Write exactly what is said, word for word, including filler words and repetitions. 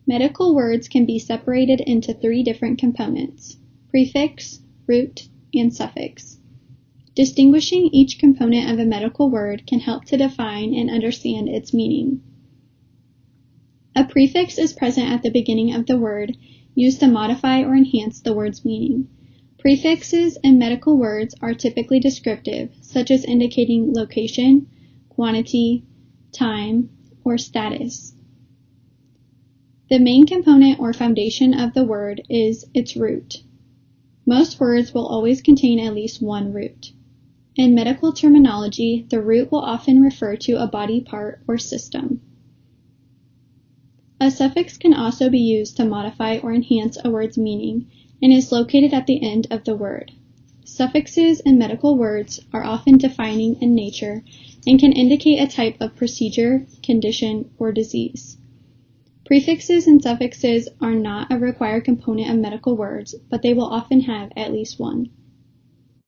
Medical words can be separated into three different components: prefix, root, and suffix. Distinguishing each component of a medical word can help to define and understand its meaning. A prefix is present at the beginning of the word, used to modify or enhance the word's meaning. Prefixes in medical words are typically descriptive, such as indicating location, quantity, time, or status. The main component or foundation of the word is its root. Most words will always contain at least one root. In medical terminology, the root will often refer to a body part or system. A suffix can also be used to modify or enhance a word's meaning and is located at the end of the word. Suffixes in medical words are often defining in nature and can indicate a type of procedure, condition, or disease. Prefixes and suffixes are not a required component of medical words, but they will often have at least one.